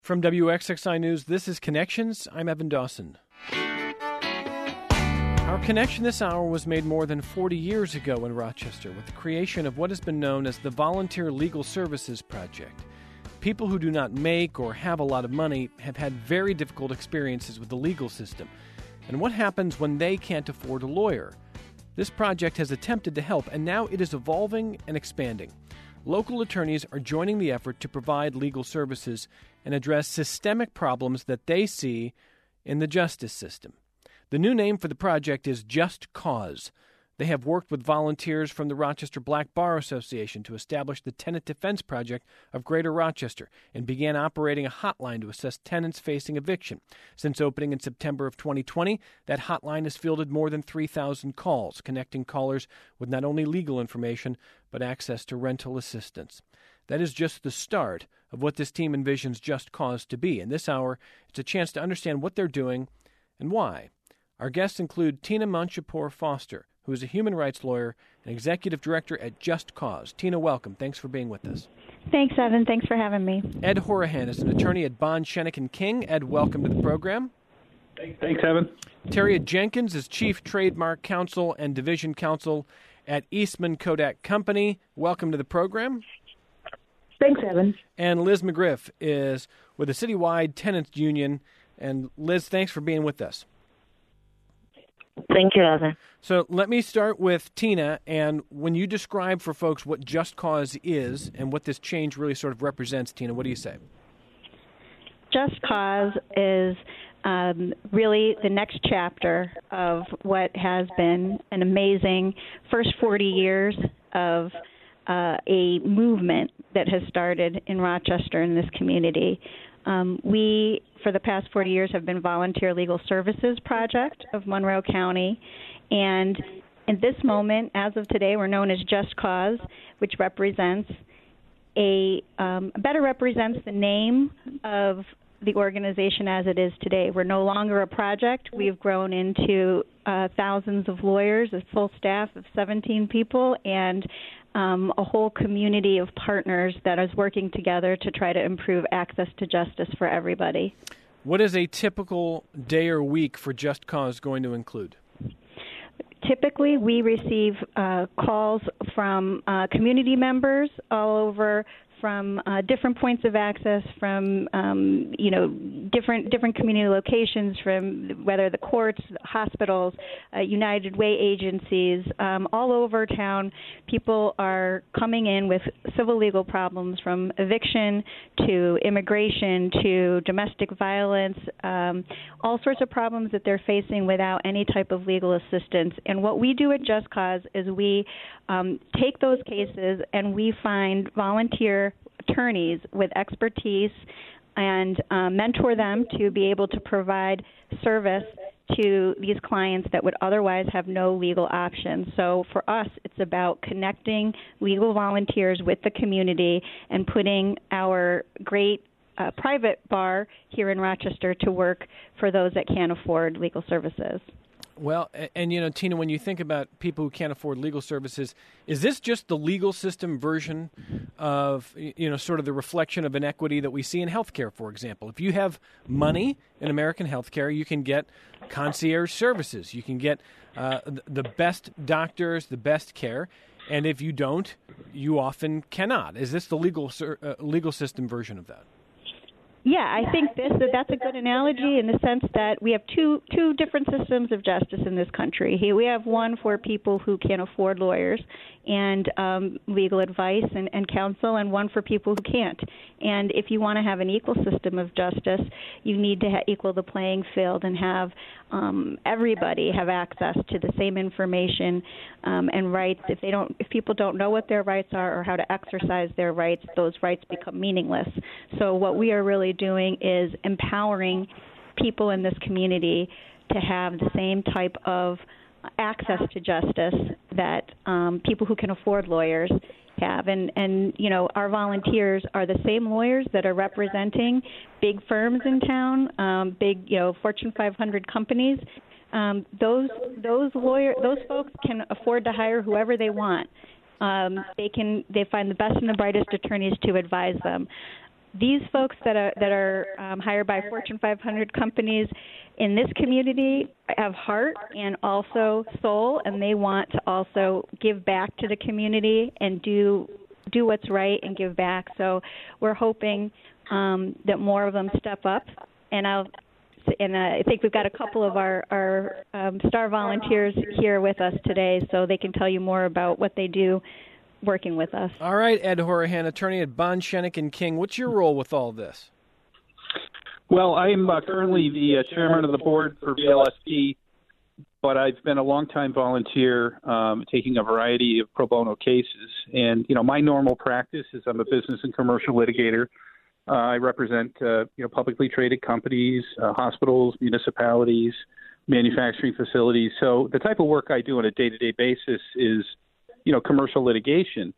From WXXI News, this is Connections. I'm Evan Dawson. Our connection this hour was made more than 40 years ago in Rochester with the creation of what has been known as the Volunteer Legal Services Project. People who do not make or have a lot of money have had very difficult experiences with the legal system. And what happens when they can't afford a lawyer? This project has attempted to help, and now it is evolving and expanding. Local attorneys are joining the effort to provide legal services and address systemic problems that they see in the justice system. The new name for the project is Just Cause. They have worked with volunteers from the Rochester Black Bar Association to establish the Tenant Defense Project of Greater Rochester and began operating a hotline to assess tenants facing eviction. Since opening in September of 2020, that hotline has fielded more than 3,000 calls, connecting callers with not only legal information, but access to rental assistance. That is just the start of what this team envisions Just Cause to be. In this hour, it's a chance to understand what they're doing and why. Our guests include Tina Manshapur Foster, who is a human rights lawyer and executive director at Just Cause. Tina, welcome. Thanks for being with us. Thanks, Evan. Thanks for having me. Ed Horahan is an attorney at Bond, Schoeneck & King. Ed, welcome to the program. Thanks, Evan. Taria Jenkins is chief trademark counsel and division counsel at Eastman Kodak Company. Welcome to the program. Thanks, Evan. And Liz McGriff is with the Citywide Tenants Union. And Liz, thanks for being with us. Thank you, Evan. So let me start with Tina, and when you describe for folks what Just Cause is and what this change really sort of represents, Tina, what do you say? Just Cause is really the next chapter of what has been an amazing first 40 years of a movement that has started in Rochester in this community. We, for the past 40 years, have been Volunteer Legal Services Project of Monroe County, and in this moment, as of today, we're known as Just Cause, which represents better represents the name of the organization as it is today. We're no longer a project. We've grown into thousands of lawyers, a full staff of 17 people, and a whole community of partners that is working together to try to improve access to justice for everybody. What is a typical day or week for Just Cause going to include? Typically, we receive calls from community members all over, from different points of access, from different community locations, from whether the courts, hospitals, United Way agencies, all over town. People are coming in with civil legal problems, from eviction to immigration to domestic violence, all sorts of problems that they're facing without any type of legal assistance. And what we do at Just Cause is we take those cases and we find volunteer attorneys with expertise and mentor them to be able to provide service to these clients that would otherwise have no legal options. So for us, it's about connecting legal volunteers with the community and putting our great private bar here in Rochester to work for those that can't afford legal services. Well, and Tina, when you think about people who can't afford legal services, is this just the legal system version of, sort of the reflection of inequity that we see in healthcare, for example? If you have money in American healthcare, you can get concierge services. You can get the best doctors, the best care. And if you don't, you often cannot. Is this the legal system version of that? Yeah, I think that's a good analogy in the sense that we have two different systems of justice in this country. Here we have one for people who can't afford lawyers and legal advice and counsel, and one for people who can't. And if you want to have an equal system of justice, you need to equal the playing field and have everybody have access to the same information and rights. If people don't know what their rights are or how to exercise their rights, those rights become meaningless. So what we are really doing is empowering people in this community to have the same type of access to justice that people who can afford lawyers have. And our volunteers are the same lawyers that are representing big firms in town, big Fortune 500 companies. Those folks can afford to hire whoever they want. They find the best and the brightest attorneys to advise them. these folks that are hired by Fortune 500 companies in this community have heart and also soul, and they want to also give back to the community and do what's right and give back. So we're hoping that more of them step up, and I think we've got a couple of our star volunteers here with us today, so they can tell you more about what they do working with us. All right, Ed Horahan, attorney at Bond, Schoeneck & King. What's your role with all this? Well, I'm currently the chairman of the board for VLSP, but I've been a longtime volunteer taking a variety of pro bono cases. And, my normal practice is I'm a business and commercial litigator. I represent, publicly traded companies, hospitals, municipalities, manufacturing facilities. So the type of work I do on a day-to-day basis is commercial litigation.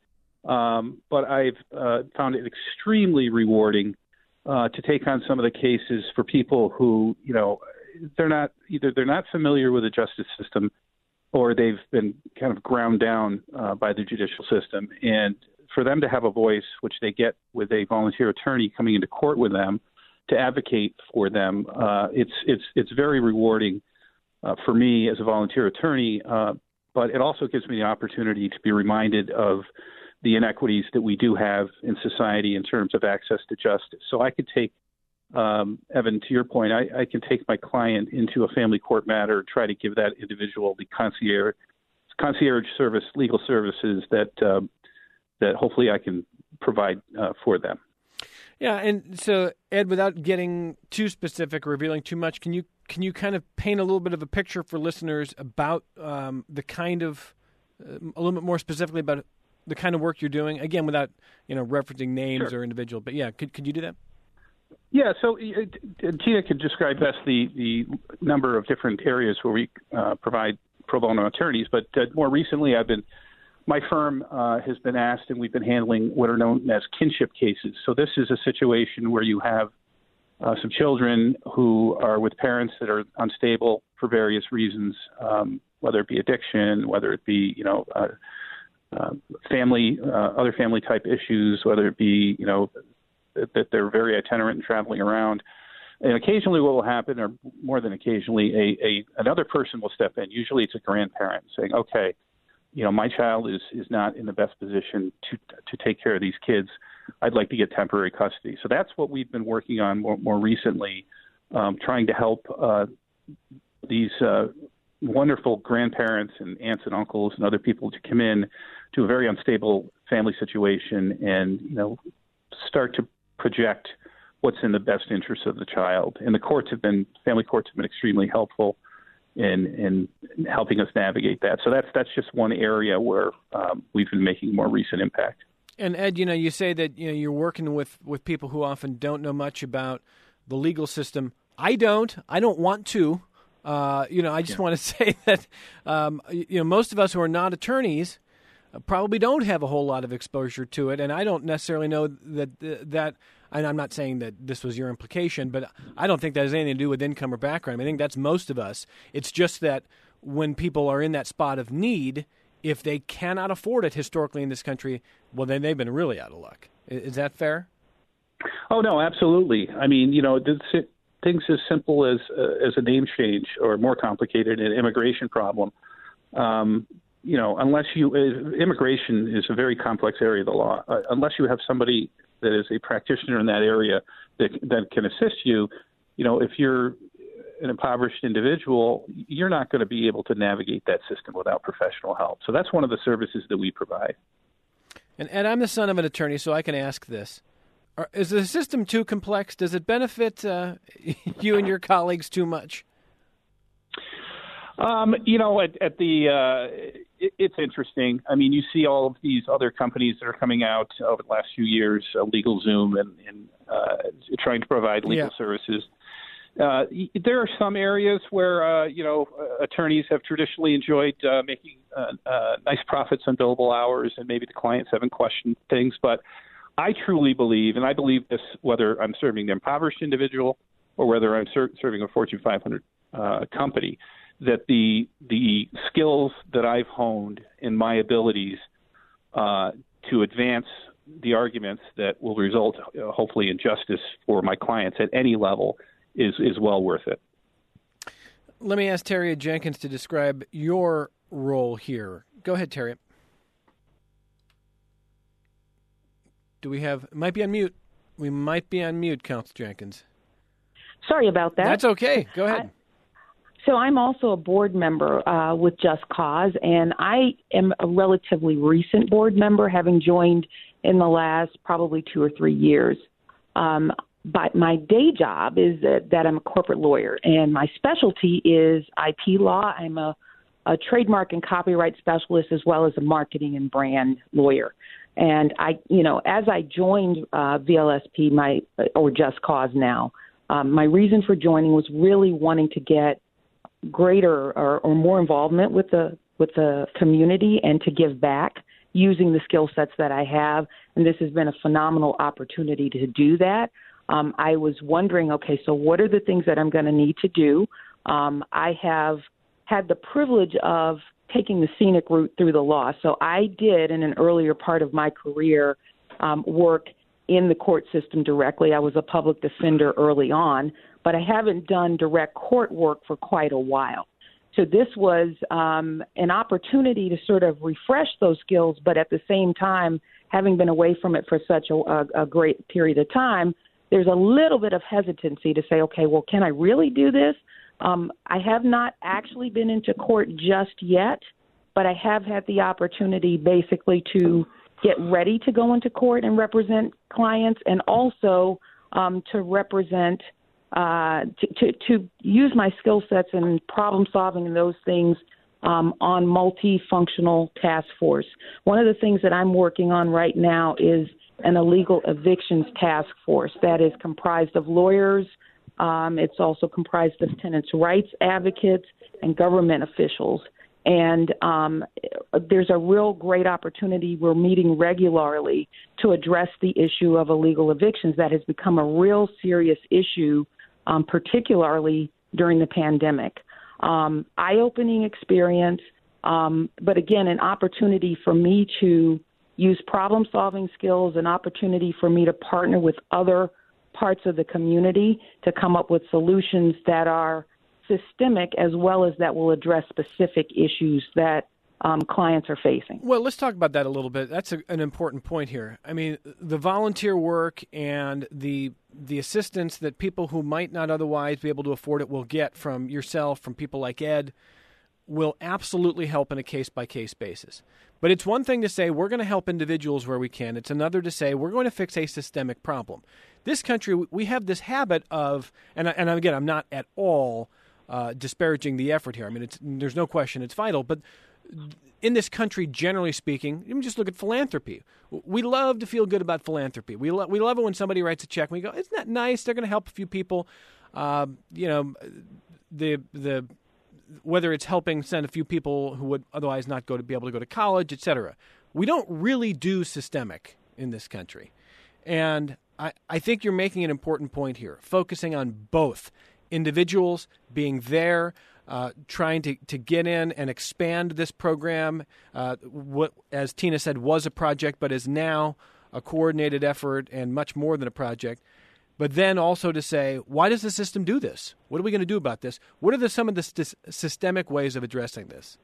But I've found it extremely rewarding to take on some of the cases for people who, they're not familiar with the justice system, or they've been kind of ground down by the judicial system. And for them to have a voice, which they get with a volunteer attorney coming into court with them to advocate for them, it's very rewarding for me as a volunteer attorney. But it also gives me the opportunity to be reminded of the inequities that we do have in society in terms of access to justice. So I could take, Evan, to your point, I can take my client into a family court matter, try to give that individual the concierge service, legal services that hopefully I can provide for them. Yeah, and so, Ed, without getting too specific or revealing too much, can you kind of paint a little bit of a picture for listeners about the kind of, a little bit more specifically about the kind of work you're doing? Again, without referencing names Sure. or individual, but yeah, could you do that? Yeah, so Tina could describe best the number of different areas where we provide pro bono attorneys, but more recently my firm has been asked, and we've been handling what are known as kinship cases. So this is a situation where you have some children who are with parents that are unstable for various reasons, whether it be addiction, whether it be, family, other family type issues, whether it be, that they're very itinerant and traveling around. And occasionally what will happen, or more than occasionally, another person will step in. Usually it's a grandparent saying, okay, my child is not in the best position to take care of these kids. I'd like to get temporary custody. So that's what we've been working on more recently, trying to help these wonderful grandparents and aunts and uncles and other people to come in to a very unstable family situation and, start to project what's in the best interest of the child. And family courts have been extremely helpful in helping us navigate that. So that's just one area where we've been making more recent impact. And Ed, you say that you're working with people who often don't know much about the legal system. I don't want to. I just want to say that most of us who are not attorneys probably don't have a whole lot of exposure to it, and I don't necessarily know that. And I'm not saying that this was your implication, but I don't think that has anything to do with income or background. I think that's most of us. It's just that when people are in that spot of need, if they cannot afford it historically in this country, well, then they've been really out of luck. Is that fair? Oh, no, absolutely. I mean, things as simple as a name change or more complicated, an immigration problem. Unless immigration is a very complex area of the law. Unless you have somebody that is a practitioner in that area that can assist you, if you're an impoverished individual, you're not going to be able to navigate that system without professional help. So that's one of the services that we provide. And Ed, I'm the son of an attorney, so I can ask this. Is the system too complex? Does it benefit you and your colleagues too much? It's interesting. I mean, you see all of these other companies that are coming out over the last few years, LegalZoom, and trying to provide legal services. There are some areas where, attorneys have traditionally enjoyed making nice profits on billable hours, and maybe the clients haven't questioned things. But I truly believe, and I believe this whether I'm serving an impoverished individual or whether I'm serving a Fortune 500 company, that the skills that I've honed in my abilities to advance the arguments that will result, hopefully, in justice for my clients at any level is well worth it. Let me ask Terry Jenkins to describe your role here. Go ahead, Terry. Might be on mute. We might be on mute, Counsel Jenkins. Sorry about that. That's okay. Go ahead. So I'm also a board member with Just Cause, and I am a relatively recent board member, having joined in the last probably 2 or 3 years. But my day job is that I'm a corporate lawyer, and my specialty is IP law. I'm a trademark and copyright specialist, as well as a marketing and brand lawyer. And as I joined VLSP, or Just Cause now, my reason for joining was really wanting to get greater or more involvement with the community and to give back using the skill sets that I have. And this has been a phenomenal opportunity to do that. I was wondering, okay, so what are the things that I'm going to need to do? I have had the privilege of taking the scenic route through the law. So I did, in an earlier part of my career, work in the court system directly. I was a public defender early on, but I haven't done direct court work for quite a while. So this was an opportunity to sort of refresh those skills, but at the same time, having been away from it for such a great period of time, there's a little bit of hesitancy to say, okay, well, can I really do this? I have not actually been into court just yet, but I have had the opportunity basically to get ready to go into court and represent clients, and also to represent, to use my skill sets in problem solving and those things on multifunctional task force. One of the things that I'm working on right now is an illegal evictions task force that is comprised of lawyers. It's also comprised of tenants' rights advocates and government officials. And there's a real great opportunity. We're meeting regularly to address the issue of illegal evictions that has become a real serious issue, particularly during the pandemic. Eye-opening experience, but again, an opportunity for me to use problem-solving skills, an opportunity for me to partner with other parts of the community to come up with solutions that are systemic, as well as that will address specific issues that clients are facing. Well, let's talk about that a little bit. That's an important point here. I mean, the volunteer work and the assistance that people who might not otherwise be able to afford it will get from yourself, from people like Ed, will absolutely help in a case-by-case basis. But it's one thing to say we're going to help individuals where we can. It's another to say we're going to fix a systemic problem. This country, we have this habit of, and again, I'm not at all disparaging the effort here. I mean, there's no question it's vital. But in this country, generally speaking, you can just look at philanthropy. We love to feel good about philanthropy. We love it when somebody writes a check and we go, isn't that nice? They're going to help a few people. Whether it's helping send a few people who would otherwise not be able to go to college, et cetera. We don't really do systemic in this country. And I think you're making an important point here, focusing on both individuals being there, trying to get in and expand this program, what, as Tina said, was a project, but is now a coordinated effort and much more than a project. But then also to say, why does the system do this? What are we going to do about this? What are some of the systemic ways of addressing this?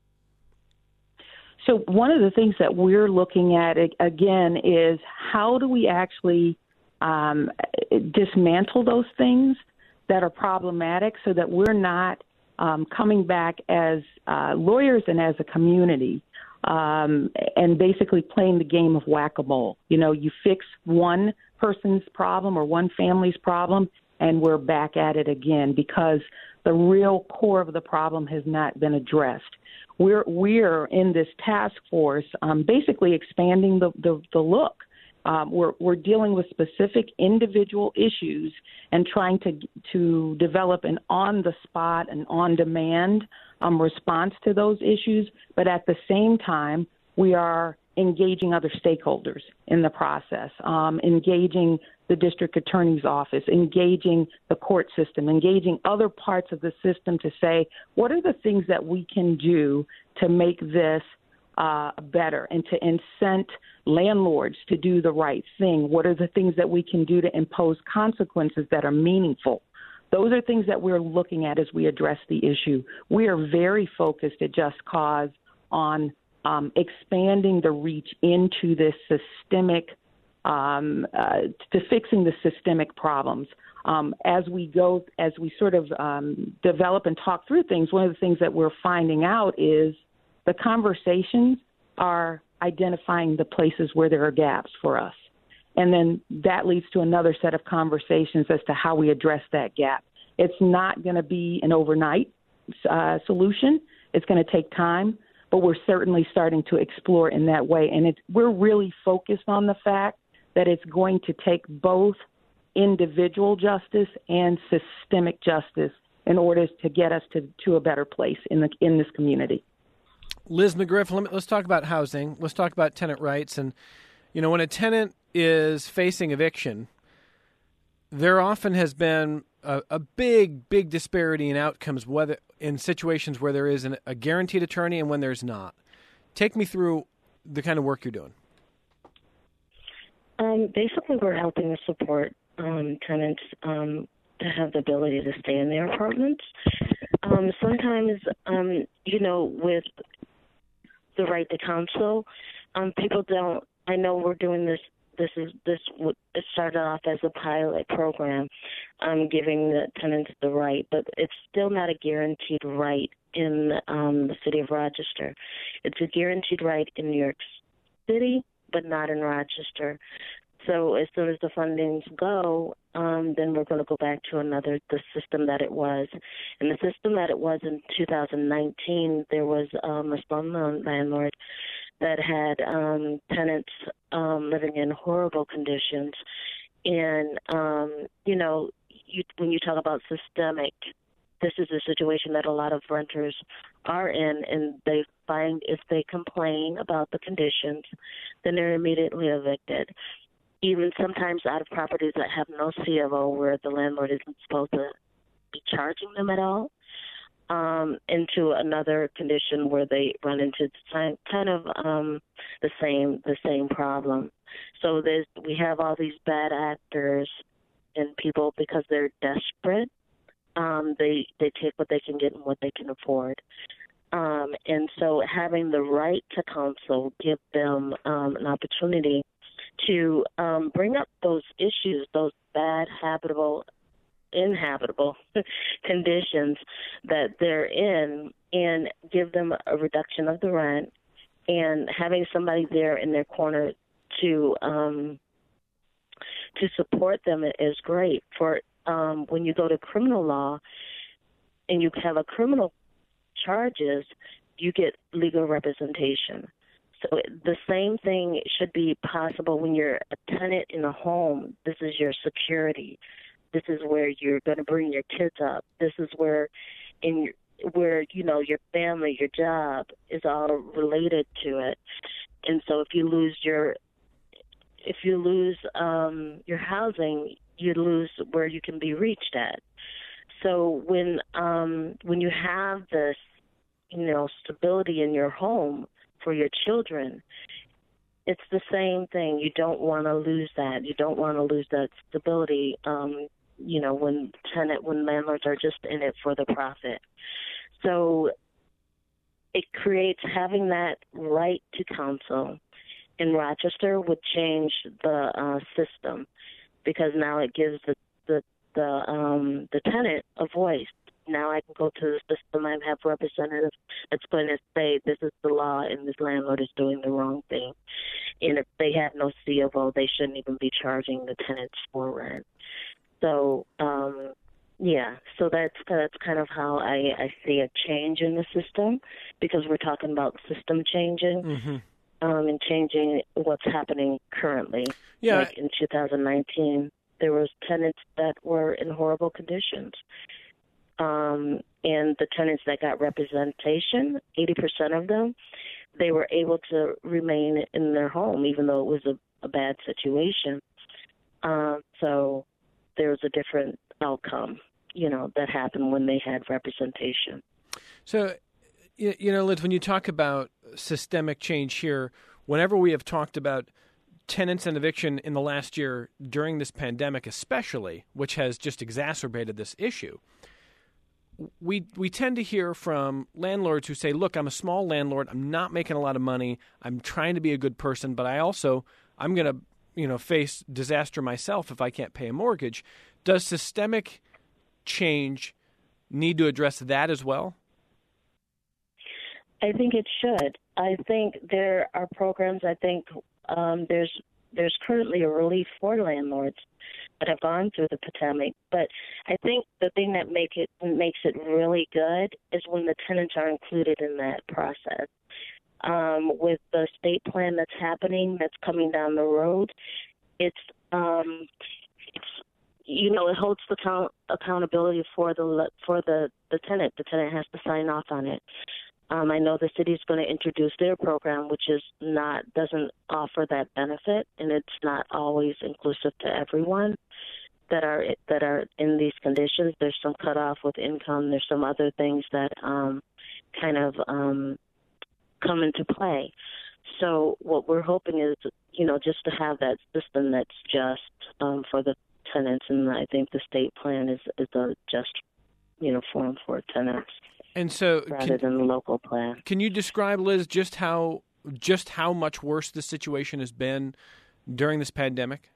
So one of the things that we're looking at, again, is how do we actually dismantle those things that are problematic so that we're not coming back as lawyers and as a community and basically playing the game of whack-a-mole. You know, you fix one person's problem or one family's problem, and we're back at it again because the real core of the problem has not been addressed. We're in this task force basically expanding the look. We're dealing with specific individual issues and trying to develop an on-the-spot and on-demand response to those issues, but at the same time, we are engaging other stakeholders in the process, engaging the district attorney's office, engaging the court system, engaging other parts of the system to say, what are the things that we can do to make this better and to incent landlords to do the right thing? What are the things that we can do to impose consequences that are meaningful? Those are things that we're looking at as we address the issue. We are very focused at Just Cause on expanding the reach into this systemic, to fixing the systemic problems. As we sort of develop and talk through things, one of the things that we're finding out is the conversations are identifying the places where there are gaps for us. And then that leads to another set of conversations as to how we address that gap. It's not going to be an overnight solution. It's going to take time, but we're certainly starting to explore in that way. And we're really focused on the fact that it's going to take both individual justice and systemic justice in order to get us to a better place in this community. Liz McGriff, let's talk about housing. Let's talk about tenant rights. And, when a tenant is facing eviction, there often has been a big disparity in outcomes, whether in situations where there is a guaranteed attorney and when there's not. Take me through the kind of work you're doing. Basically, we're helping to support tenants to have the ability to stay in their apartments. Sometimes, with the right to counsel, people don't. I know we're doing this. It started off as a pilot program, giving the tenants the right, but it's still not a guaranteed right in the city of Rochester. It's a guaranteed right in New York City, but not in Rochester. So as soon as the fundings go, then we're going to go back to the system that it was. And the system that it was in 2019, there was a slum landlord that had tenants living in horrible conditions. And, when you talk about systemic, this is a situation that a lot of renters are in, and they find if they complain about the conditions, then they're immediately evicted. Even sometimes out of properties that have no C of O, where the landlord isn't supposed to be charging them at all, into another condition where they run into the same problem. So we have all these bad actors and people, because they're desperate. They take what they can get and what they can afford. And so having the right to counsel, give them an opportunity to bring up those issues, those bad inhabitable conditions that they're in, and give them a reduction of the rent, and having somebody there in their corner to support them is great. For when you go to criminal law and you have a criminal charges, you get legal representation. So the same thing should be possible when you're a tenant in a home. This is your security. This is where you're going to bring your kids up. This is where your family, your job is all related to it. And so if you lose your housing, you lose where you can be reached at. So when you have this, stability in your home for your children, it's the same thing. You don't want to lose that. You don't want to lose that stability, when landlords are just in it for the profit. So it creates, having that right to counsel in Rochester would change the system, because now it gives the tenant a voice. Now I can go to the system. I have representatives that's going to say this is the law and this landlord is doing the wrong thing. And if they have no C of O, they shouldn't even be charging the tenants for rent. So, so that's kind of how I see a change in the system, because we're talking about system changing. Mm-hmm. And changing what's happening currently. Yeah. Like in 2019, there was tenants that were in horrible conditions. And the tenants that got representation, 80% of them, they were able to remain in their home, even though it was a bad situation. So there was a different outcome, that happened when they had representation. So You know, Liz, when you talk about systemic change here, whenever we have talked about tenants and eviction in the last year during this pandemic especially, which has just exacerbated this issue, we tend to hear from landlords who say, look, I'm a small landlord. I'm not making a lot of money. I'm trying to be a good person, but I'm going to, face disaster myself if I can't pay a mortgage. Does systemic change need to address that as well? I think it should. I think there are programs. I think there's currently a relief for landlords that have gone through the pandemic. But I think the thing that makes it really good is when the tenants are included in that process. With the state plan that's coming down the road, it holds the accountability for the tenant. The tenant has to sign off on it. I know the city's going to introduce their program, which doesn't offer that benefit, and it's not always inclusive to everyone that are in these conditions. There's some cutoff with income. There's some other things that come into play. So what we're hoping is, just to have that system that's just for the tenants, and I think the state plan is a just, form for tenants. And so, rather than the local plan. Can you describe, Liz, just how much worse the situation has been during this pandemic?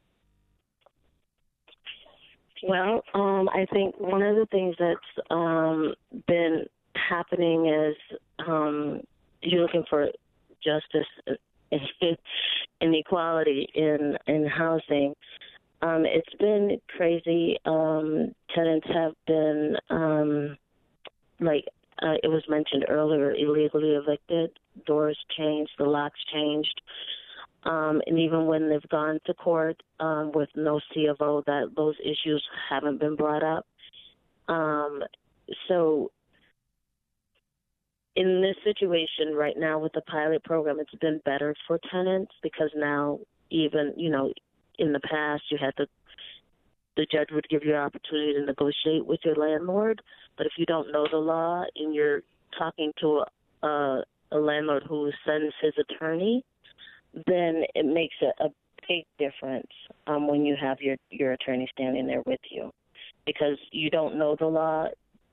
Well, I think one of the things that's been happening is you're looking for justice and equality in housing. It's been crazy. Tenants have been, it was mentioned earlier, illegally evicted. Doors changed, the locks changed. And even when they've gone to court with no C of O, that those issues haven't been brought up. So in this situation right now with the pilot program, it's been better for tenants because now even, in the past you had the judge would give you an opportunity to negotiate with your landlord. But if you don't know the law and you're talking to a landlord who sends his attorney, then it makes a big difference when you have your attorney standing there with you, because you don't know the law.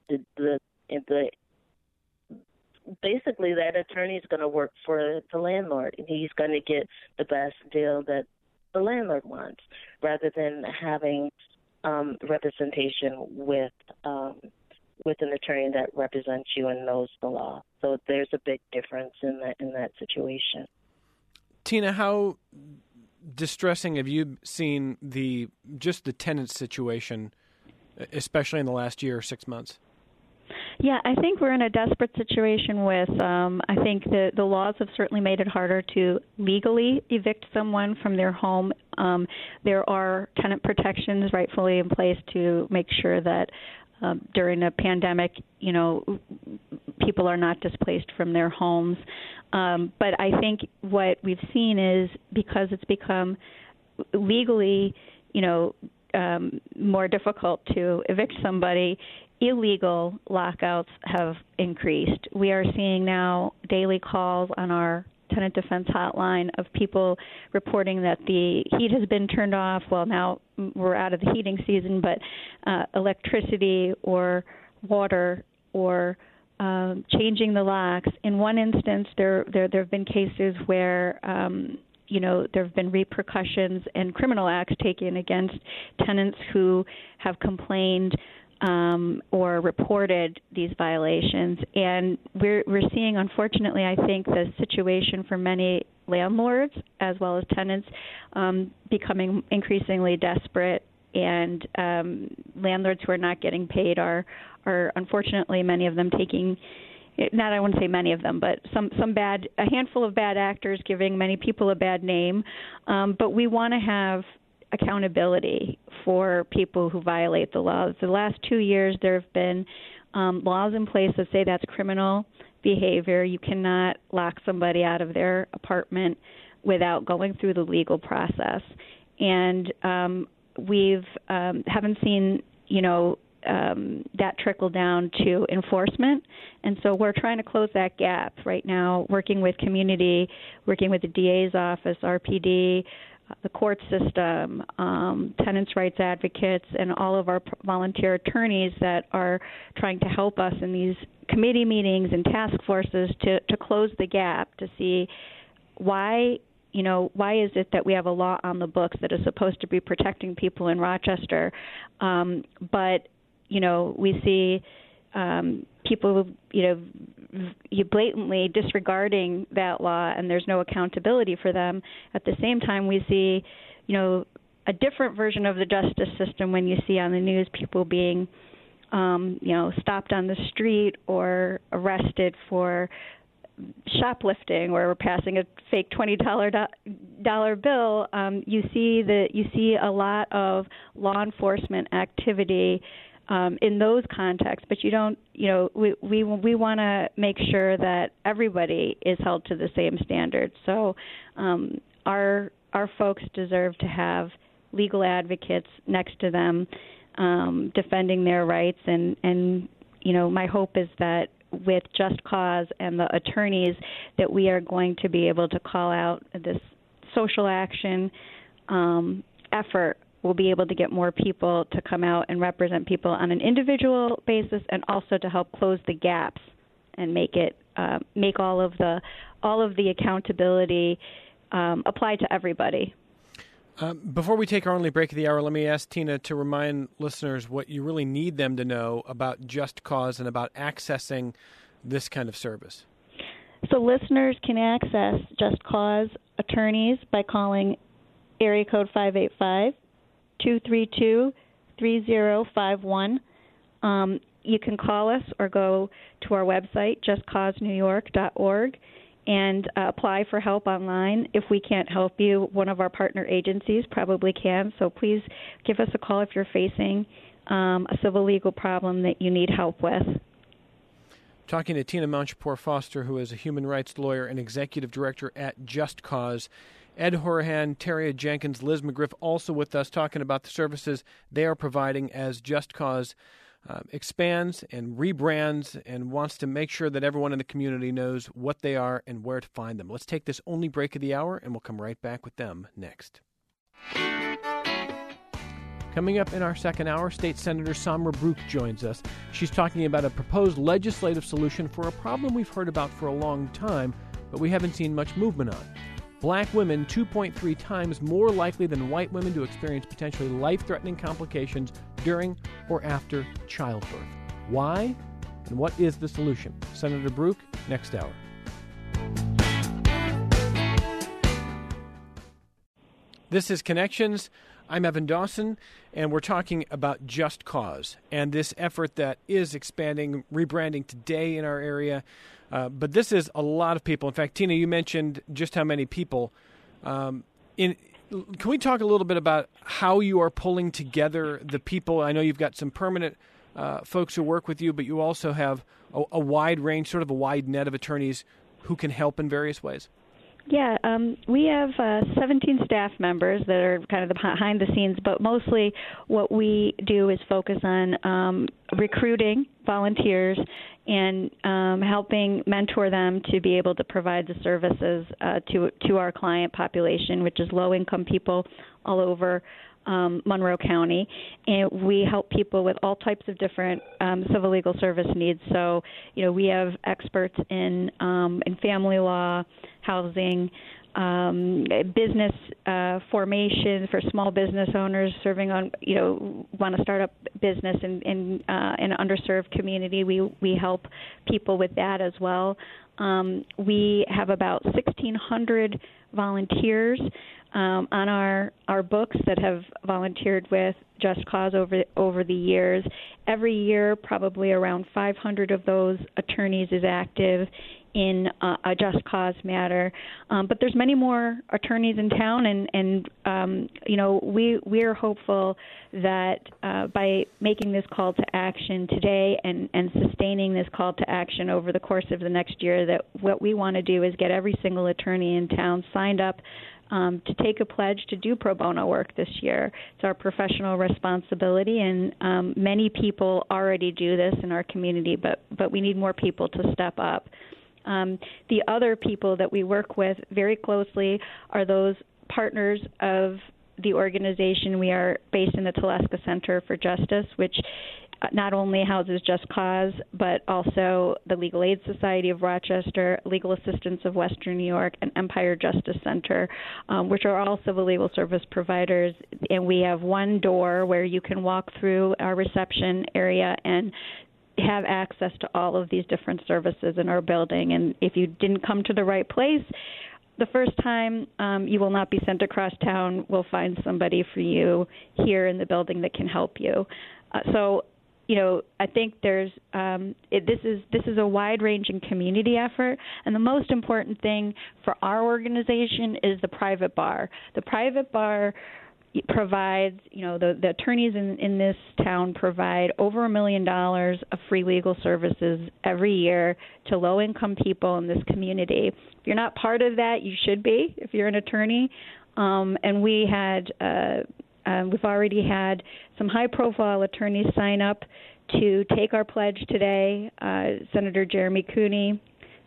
Basically, that attorney is going to work for the landlord, and he's going to get the best deal that the landlord wants, rather than having representation with an attorney that represents you and knows the law. So there's a big difference in that situation. Tina, how distressing have you seen the tenant situation, especially in the last year or 6 months? Yeah, I think we're in a desperate situation with, I think the laws have certainly made it harder to legally evict someone from their home. There are tenant protections rightfully in place to make sure that during a pandemic, people are not displaced from their homes. But I think what we've seen is because it's become legally, more difficult to evict somebody, illegal lockouts have increased. We are seeing now daily calls on our tenant defense hotline of people reporting that the heat has been turned off. Well, now we're out of the heating season, but electricity or water or changing the locks. In one instance, there have been cases where there have been repercussions and criminal acts taken against tenants who have complained or reported these violations. And we're seeing, unfortunately, I think, the situation for many landlords as well as tenants becoming increasingly desperate, and landlords who are not getting paid are unfortunately, many of them taking, I wouldn't say many of them, but a handful of bad actors giving many people a bad name. But we want to have accountability for people who violate the laws. The last 2 years, there have been laws in place that say that's criminal behavior. You cannot lock somebody out of their apartment without going through the legal process. And we've haven't seen, that trickle down to enforcement. And so we're trying to close that gap right now, working with community, working with the DA's office, RPD, the court system, tenants' rights advocates, and all of our volunteer attorneys that are trying to help us in these committee meetings and task forces to close the gap, to see why is it that we have a law on the books that is supposed to be protecting people in Rochester, but we see people, you blatantly disregarding that law, and there's no accountability for them. At the same time, we see, a different version of the justice system when you see on the news people being, stopped on the street or arrested for shoplifting or passing a fake $20 bill. You see a lot of law enforcement activity in those contexts, but you don't. We want to make sure that everybody is held to the same standard. So our folks deserve to have legal advocates next to them defending their rights, and my hope is that with Just Cause and the attorneys that we are going to be able to call out this social action effort. We'll be able to get more people to come out and represent people on an individual basis, and also to help close the gaps and make all of the accountability apply to everybody. Before we take our only break of the hour, let me ask Tina to remind listeners what you really need them to know about Just Cause and about accessing this kind of service. So listeners can access Just Cause attorneys by calling area code 585-232-3051. You can call us or go to our website, justcausenewyork.org, and apply for help online. If we can't help you, one of our partner agencies probably can. So please give us a call if you're facing a civil legal problem that you need help with. Talking to Tina Manchapur-Foster, who is a human rights lawyer and executive director at Just Cause. Ed Horahan, Teria Jenkins, Liz McGriff also with us, talking about the services they are providing as Just Cause expands and rebrands and wants to make sure that everyone in the community knows what they are and where to find them. Let's take this only break of the hour, and we'll come right back with them next. Coming up in our second hour, State Senator Samra Brook joins us. She's talking about a proposed legislative solution for a problem we've heard about for a long time, but we haven't seen much movement on. Black women 2.3 times more likely than white women to experience potentially life-threatening complications during or after childbirth. Why? And what is the solution? Senator Brook, next hour. This is Connections. I'm Evan Dawson, and we're talking about Just Cause and this effort that is expanding, rebranding today in our area. But this is a lot of people. In fact, Tina, you mentioned just how many people. Can we talk a little bit about how you are pulling together the people? I know you've got some permanent folks who work with you, but you also have a wide range, sort of a wide net of attorneys who can help in various ways. Yeah, we have 17 staff members that are kind of the behind the scenes, but mostly what we do is focus on recruiting volunteers and helping mentor them to be able to provide the services to our client population, which is low-income people all over Monroe County. And we help people with all types of different civil legal service needs. So, we have experts in family law, housing, business formation for small business owners serving on, want to start up business in an underserved community. We help people with that as well. We have about 1,600 volunteers on our books that have volunteered with Just Cause over the years. Every year, probably around 500 of those attorneys is active in a Just Cause matter. But there's many more attorneys in town, and we are hopeful that by making this call to action today and sustaining this call to action over the course of the next year, that what we want to do is get every single attorney in town signed up to take a pledge to do pro bono work this year. It's our professional responsibility, and many people already do this in our community, but we need more people to step up. The other people that we work with very closely are those partners of the organization. We are based in the Teleska Center for Justice, which not only houses Just Cause, but also the Legal Aid Society of Rochester, Legal Assistance of Western New York, and Empire Justice Center, which are all civil legal service providers. And we have one door where you can walk through our reception area and have access to all of these different services in our building. And if you didn't come to the right place the first time, you will not be sent across town. We'll find somebody for you here in the building that can help you. So, I think there's this is a wide-ranging community effort, and the most important thing for our organization is the private bar. The private bar provides, the attorneys in this town provide over $1 million of free legal services every year to low-income people in this community. If you're not part of that, you should be if you're an attorney. And we've already had some high-profile attorneys sign up to take our pledge today. Senator Jeremy Cooney,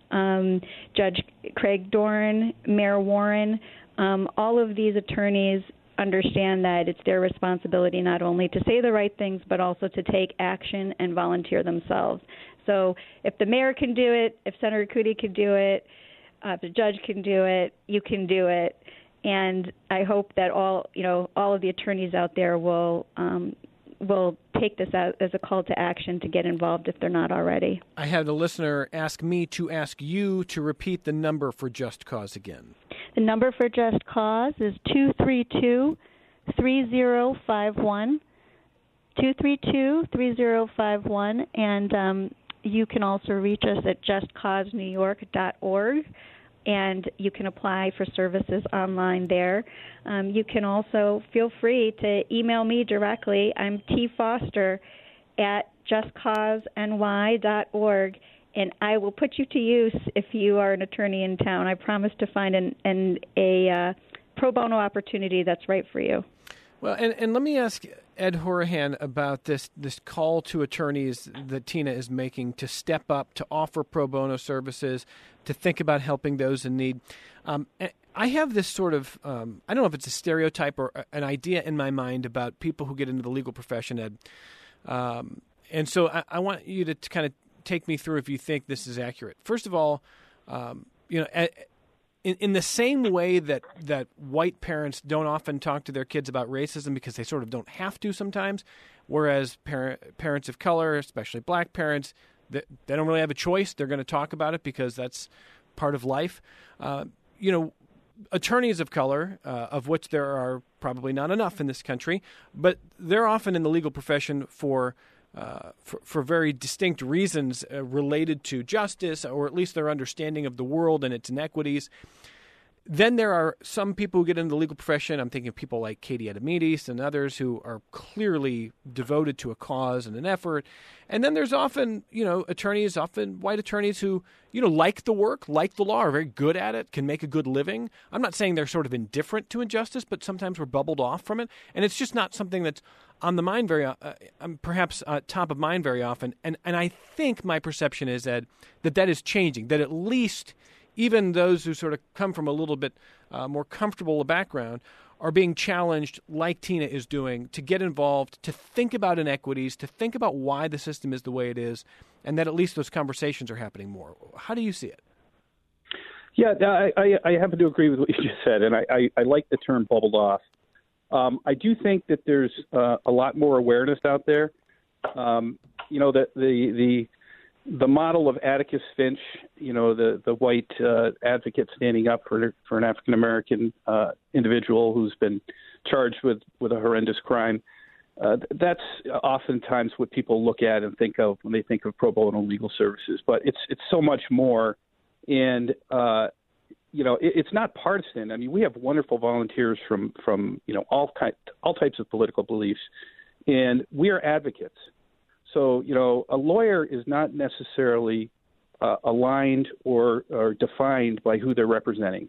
Judge Craig Doran, Mayor Warren. All of these attorneys understand that it's their responsibility not only to say the right things, but also to take action and volunteer themselves. So if the mayor can do it, if Senator Cooney can do it, if the judge can do it, you can do it. And I hope that all of the attorneys out there will take this out as a call to action to get involved if they're not already. I had a listener ask me to ask you to repeat the number for Just Cause again. The number for Just Cause is 232-3051, 232-3051, and you can also reach us at justcausenewyork.org. And you can apply for services online there. You can also feel free to email me directly. I'm tfoster@justcauseny.org, and I will put you to use if you are an attorney in town. I promise to find a pro bono opportunity that's right for you. Well, and let me ask Ed Horahan about this call to attorneys that Tina is making to step up, to offer pro bono services, to think about helping those in need. I have this sort of, I don't know if it's a stereotype or an idea in my mind about people who get into the legal profession, Ed. And so I want you to kind of take me through if you think this is accurate. First of all, in the same way that white parents don't often talk to their kids about racism because they sort of don't have to sometimes, whereas parents of color, especially black parents, they don't really have a choice. They're going to talk about it because that's part of life. Attorneys of color, of which there are probably not enough in this country, but they're often in the legal profession for very distinct reasons related to justice, or at least their understanding of the world and its inequities. Then there are some people who get into the legal profession. I'm thinking of people like Katie Adamides and others who are clearly devoted to a cause and an effort. And then there's often, attorneys, often white attorneys who, like the work, like the law, are very good at it, can make a good living. I'm not saying they're sort of indifferent to injustice, but sometimes we're bubbled off from it. And it's just not something that's on the mind perhaps top of mind very often. And I think my perception is, Ed, that is changing, that at least even those who sort of come from a little bit more comfortable a background are being challenged, like Tina is doing, to get involved, to think about inequities, to think about why the system is the way it is, and that at least those conversations are happening more. How do you see it? Yeah, I happen to agree with what you just said, and I like the term bubbled off. I do think that there's a lot more awareness out there. The model of Atticus Finch, the white advocate standing up for an African American individual who's been charged with a horrendous crime. That's oftentimes what people look at and think of when they think of pro bono legal services. But it's so much more, and it's not partisan. I mean, we have wonderful volunteers from all types of political beliefs, and we are advocates. So, a lawyer is not necessarily aligned or defined by who they're representing.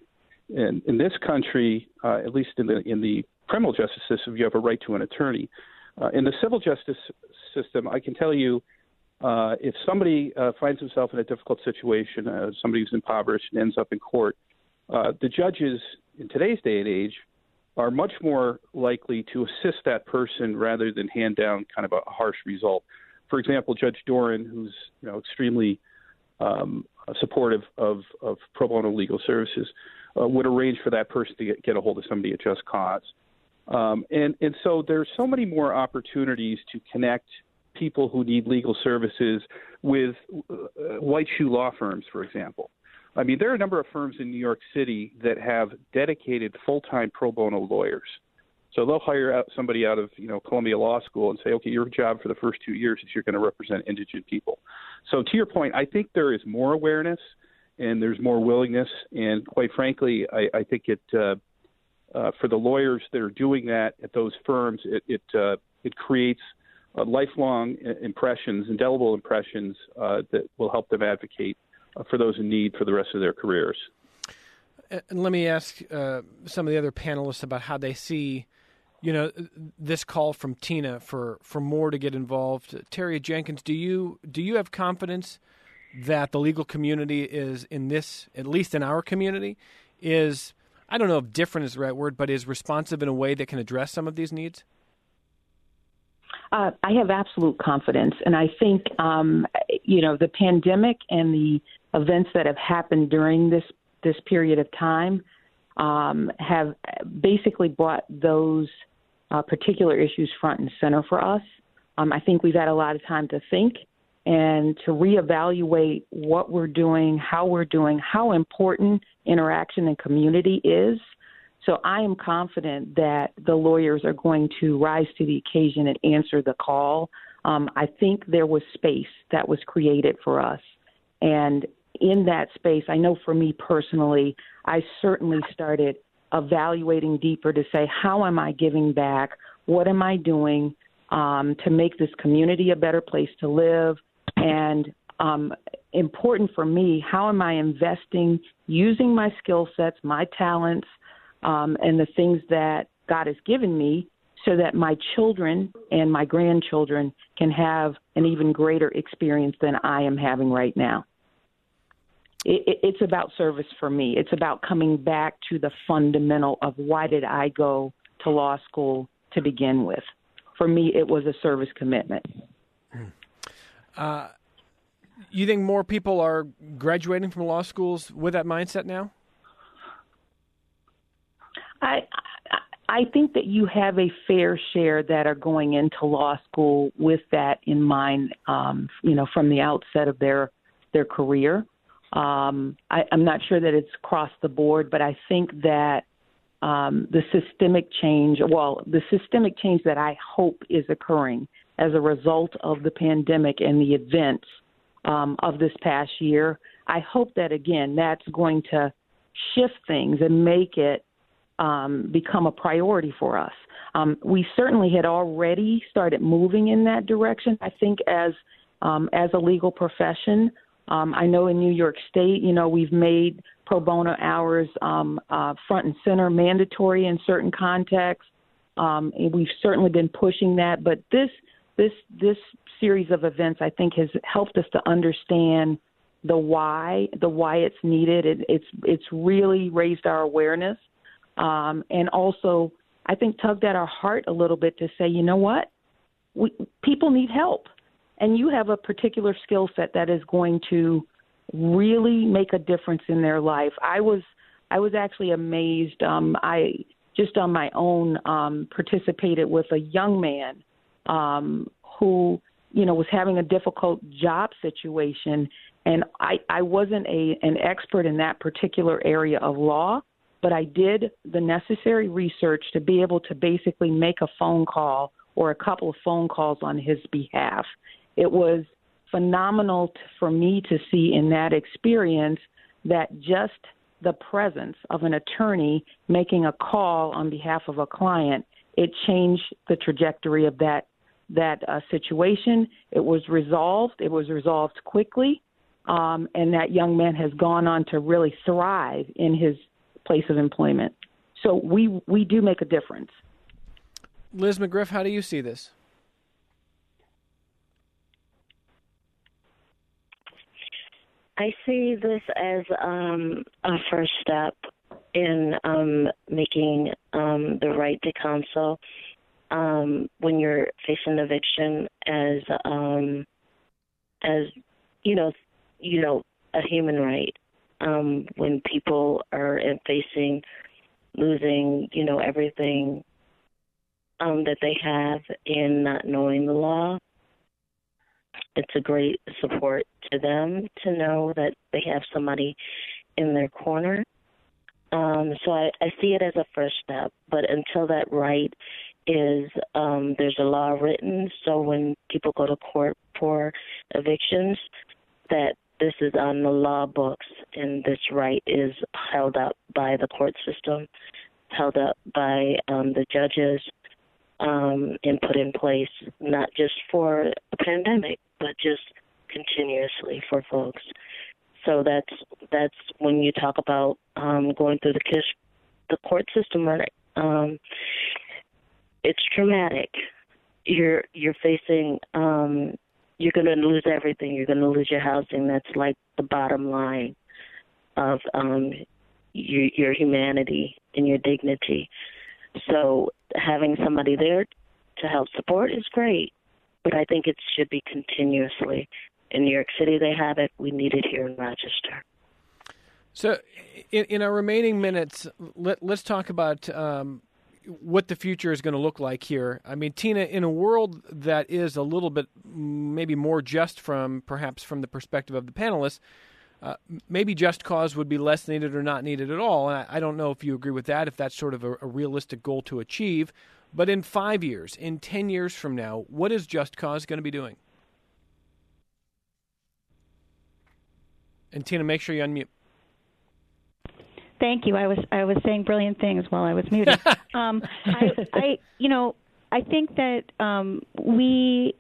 in this country, at least in the criminal justice system, you have a right to an attorney. In the civil justice system, I can tell you, if somebody finds himself in a difficult situation, somebody who's impoverished and ends up in court, the judges in today's day and age are much more likely to assist that person rather than hand down kind of a harsh result. For example, Judge Doran, who's extremely supportive of pro bono legal services, would arrange for that person to get a hold of somebody at Just Cause. And so there's so many more opportunities to connect people who need legal services with white shoe law firms, for example. I mean, there are a number of firms in New York City that have dedicated full-time pro bono lawyers. So they'll hire out somebody out of, Columbia Law School and say, okay, your job for the first 2 years is you're going to represent indigent people. So to your point, I think there is more awareness and there's more willingness. And quite frankly, I think it for the lawyers that are doing that at those firms, it creates lifelong impressions, indelible impressions that will help them advocate for those in need for the rest of their careers. And let me ask some of the other panelists about how they see, this call from Tina for more to get involved. Terry Jenkins, do you have confidence that the legal community is in this, at least in our community, is, I don't know if different is the right word, but is responsive in a way that can address some of these needs? I have absolute confidence, and I think the pandemic and the events that have happened during this period of time have basically brought those particular issues front and center for us. I think we've had a lot of time to think and to reevaluate what we're doing, how important interaction and community is. So I am confident that the lawyers are going to rise to the occasion and answer the call. I think there was space that was created for us. And in that space, I know for me personally, I certainly started evaluating deeper to say, how am I giving back? What am I doing to make this community a better place to live? And important for me, how am I investing, using my skill sets, my talents, and the things that God has given me so that my children and my grandchildren can have an even greater experience than I am having right now. It's about service for me. It's about coming back to the fundamental of why did I go to law school to begin with. For me, it was a service commitment. You think more people are graduating from law schools with that mindset now? I think that you have a fair share that are going into law school with that in mind, from the outset of their career. I'm not sure that it's across the board, but I think that the systemic change that I hope is occurring as a result of the pandemic and the events of this past year, I hope that, again, that's going to shift things and make it become a priority for us. We certainly had already started moving in that direction. I think as a legal profession, I know in New York State, we've made pro bono hours front and center, mandatory in certain contexts. And we've certainly been pushing that, but this series of events, I think, has helped us to understand the why it's needed. It's really raised our awareness. And also, I think, tugged at our heart a little bit to say, you know what? People need help. And you have a particular skill set that is going to really make a difference in their life. I was actually amazed. I just on my own participated with a young man who, was having a difficult job situation. And I wasn't an expert in that particular area of law, but I did the necessary research to be able to basically make a phone call or a couple of phone calls on his behalf. It was phenomenal for me to see in that experience that just the presence of an attorney making a call on behalf of a client, it changed the trajectory of that situation. It was resolved. It was resolved quickly. And that young man has gone on to really thrive in his place of employment. So we do make a difference. Liz McGriff, how do you see this? I see this as a first step in making the right to counsel when you're facing eviction as a human right. When people are facing losing everything that they have and not knowing the law, it's a great support to them to know that they have somebody in their corner. So I see it as a first step, but until that right is there's a law written, so when people go to court for evictions, that this is on the law books and this right is held up by the court system, held up by the judges, and put in place, not just for a pandemic, but just continuously for folks. So that's when you talk about going through the court system. It's traumatic. You're facing. You're going to lose everything. You're going to lose your housing. That's like the bottom line of your humanity and your dignity. So having somebody there to help support is great, but I think it should be continuously. In New York City, they have it. We need it here in Rochester. So in our remaining minutes, let's talk about what the future is going to look like here. I mean, Tina, in a world that is a little bit maybe more just perhaps from the perspective of the panelists, maybe just cause would be less needed or not needed at all. And I don't know if you agree with that, if that's sort of a realistic goal to achieve. But in 5 years, in 10 years from now, what is Just Cause going to be doing? And Tina, make sure you unmute. Thank you. I was saying brilliant things while I was muted. I think that we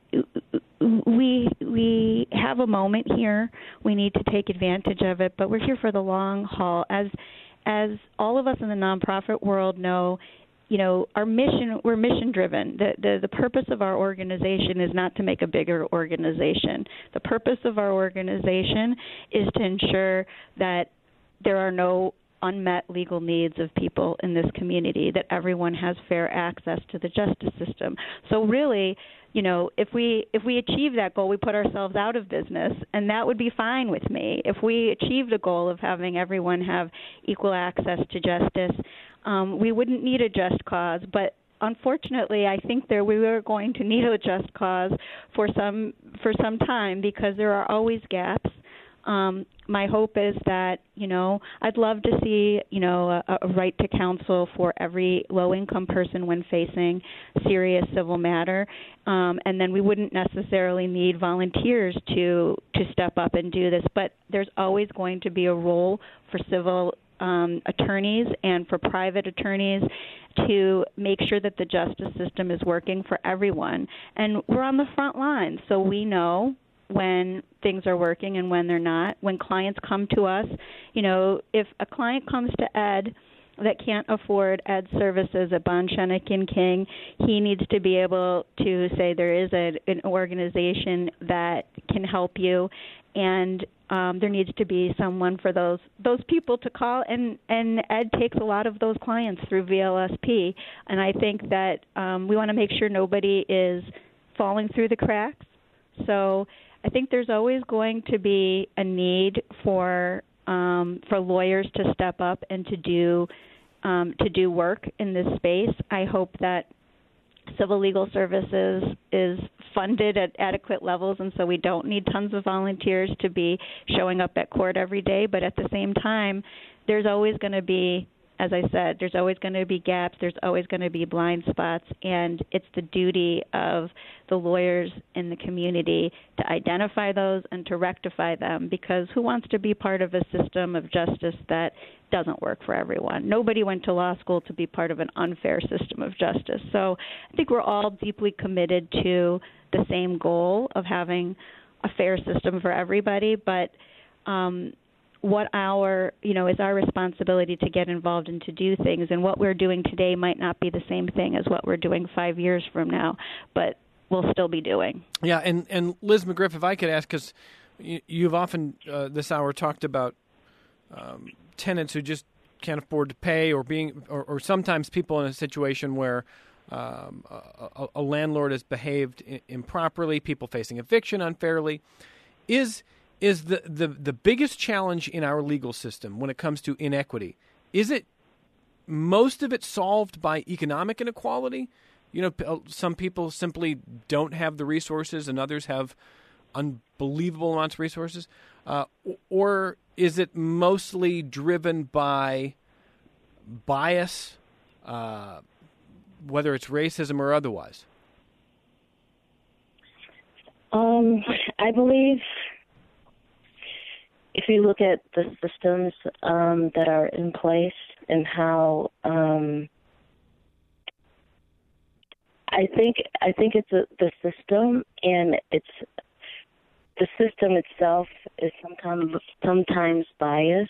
have a moment here. We need to take advantage of it, but we're here for the long haul. As all of us in the nonprofit world know, our mission, we're mission driven. The purpose of our organization is not to make a bigger organization. The purpose of our organization is to ensure that there are no unmet legal needs of people in this community, that everyone has fair access to the justice system. So really, if we achieve that goal, we put ourselves out of business, and that would be fine with me. If we achieve the goal of having everyone have equal access to justice, we wouldn't need a just cause. But unfortunately, I think we are going to need a just cause for some time, because there are always gaps. My hope is that, I'd love to see, a right to counsel for every low-income person when facing serious civil matter. And then we wouldn't necessarily need volunteers to step up and do this. But there's always going to be a role for civil attorneys and for private attorneys to make sure that the justice system is working for everyone. And we're on the front line, so we know when things are working and when they're not. When clients come to us, if a client comes to Ed that can't afford Ed services at Bond, Shenick & King, he needs to be able to say there is an organization that can help you, and there needs to be someone for those people to call, and Ed takes a lot of those clients through VLSP, and I think that we want to make sure nobody is falling through the cracks. So I think there's always going to be a need for lawyers to step up and to do work in this space. I hope that Civil Legal Services is funded at adequate levels, and so we don't need tons of volunteers to be showing up at court every day. But at the same time, there's always going to be, as I said, there's always going to be gaps, there's always going to be blind spots, and it's the duty of the lawyers in the community to identify those and to rectify them, because who wants to be part of a system of justice that doesn't work for everyone? Nobody went to law school to be part of an unfair system of justice. So I think we're all deeply committed to the same goal of having a fair system for everybody, but what our, is our responsibility to get involved and to do things. And what we're doing today might not be the same thing as what we're doing 5 years from now, but we'll still be doing. Yeah, and Liz McGriff, if I could ask, because you've often this hour talked about tenants who just can't afford to pay, or sometimes people in a situation where a landlord has behaved improperly, people facing eviction unfairly. Is the biggest challenge in our legal system when it comes to inequity, is it most of it solved by economic inequality? Some people simply don't have the resources and others have unbelievable amounts of resources. Or is it mostly driven by bias, whether it's racism or otherwise? I believe if you look at the systems that are in place and how I think it's the system, and it's the system itself is sometimes biased.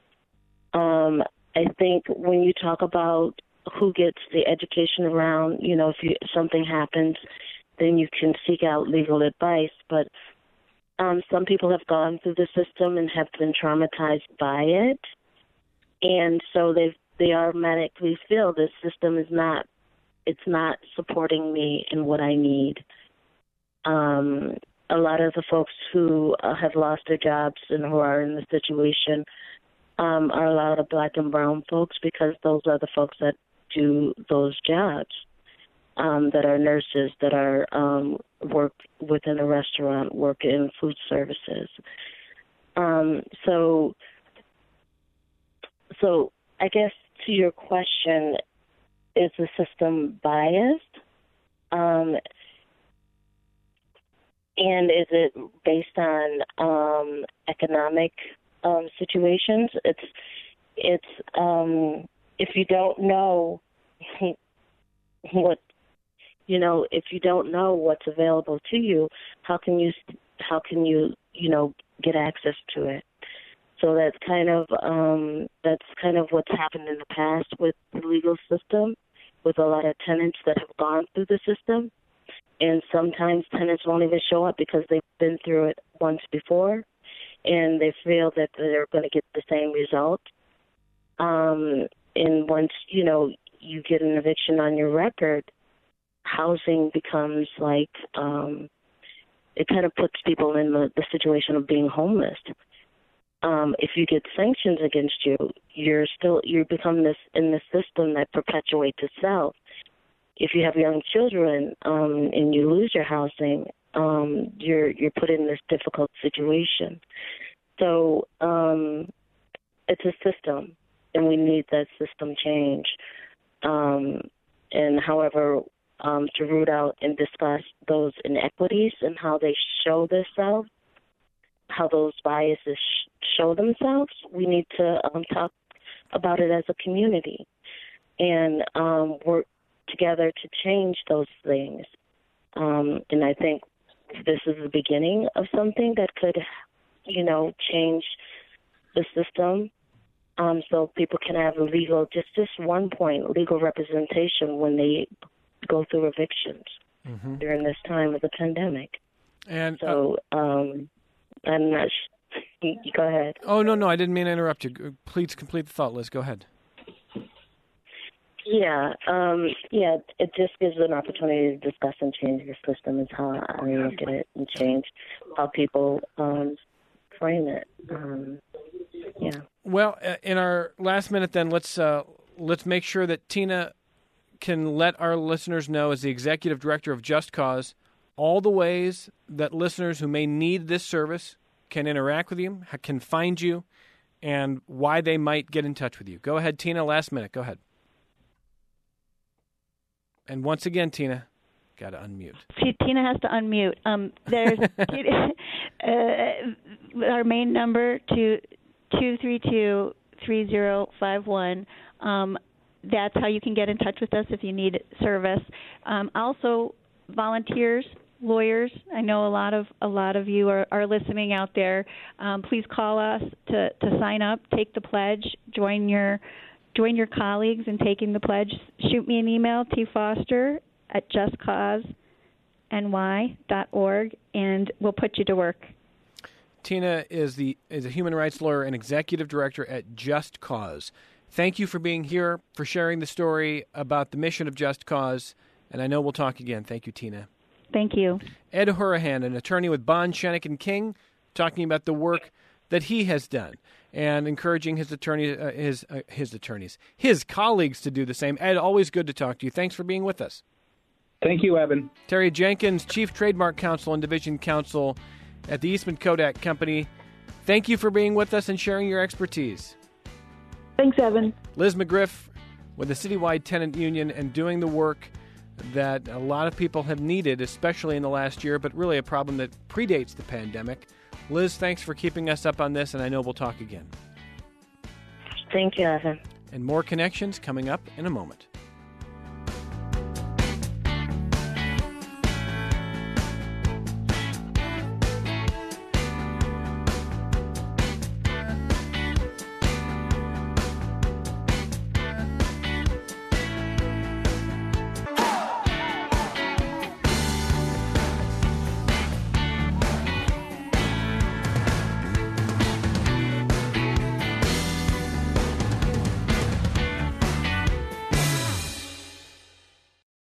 I think when you talk about who gets the education around, if something happens, then you can seek out legal advice. But some people have gone through the system and have been traumatized by it, and so they automatically feel this system is not supporting me in what I need. A lot of the folks who have lost their jobs and who are in the situation are a lot of black and brown folks, because those are the folks that do those jobs, that are nurses, that are work within a restaurant, work in food services. So I guess to your question, is the system biased? And is it based on economic situations? It's if you don't know if you don't know what's available to you, how can you get access to it? So that's kind of what's happened in the past with the legal system, with a lot of tenants that have gone through the system. And sometimes tenants won't even show up because they've been through it once before, and they feel that they're going to get the same result. And once, you get an eviction on your record, housing becomes like, it kind of puts people in the situation of being homeless. If you get sanctions against you, you become in this system that perpetuates itself. If you have young children and you lose your housing, you're put in this difficult situation. So it's a system, and we need that system change. And however, to root out and discuss those inequities and how they show themselves, how those biases show themselves, we need to talk about it as a community and work together to change those things. And I think this is the beginning of something that could, change the system, so people can have legal representation when they go through evictions during this time of the pandemic. And so I'm not. Go ahead. Oh no, I didn't mean to interrupt you. Please complete the thought, Liz. Go ahead. Yeah, it just gives an opportunity to discuss and change the system is how I look at it, and change how people frame it. Yeah. Well, in our last minute then, let's make sure that Tina can let our listeners know, as the executive director of Just Cause, all the ways that listeners who may need this service can interact with you, can find you, and why they might get in touch with you. Go ahead, Tina, last minute. Go ahead. And once again, Tina, got to unmute. Tina has to unmute. There's our main number, 232-3051. That's how you can get in touch with us if you need service. Also, volunteers lawyers. I know a lot of you are listening out there. Please call us to sign up, take the pledge, join your colleagues in taking the pledge. Shoot me an email, tfoster@justcauseny.org, and we'll put you to work. Tina is a human rights lawyer and executive director at Just Cause. Thank you for being here, for sharing the story about the mission of Just Cause, and I know we'll talk again. Thank you, Tina. Thank you. Ed Hourihan, an attorney with Bond, Shennick & King, talking about the work that he has done and encouraging his colleagues to do the same. Ed, always good to talk to you. Thanks for being with us. Thank you, Evan. Terry Jenkins, Chief Trademark Counsel and Division Counsel at the Eastman Kodak Company. Thank you for being with us and sharing your expertise. Thanks, Evan. Liz McGriff with the Citywide Tenant Union and doing the work that a lot of people have needed, especially in the last year, but really a problem that predates the pandemic. Liz, thanks for keeping us up on this, and I know we'll talk again. Thank you, Evan. And more connections coming up in a moment.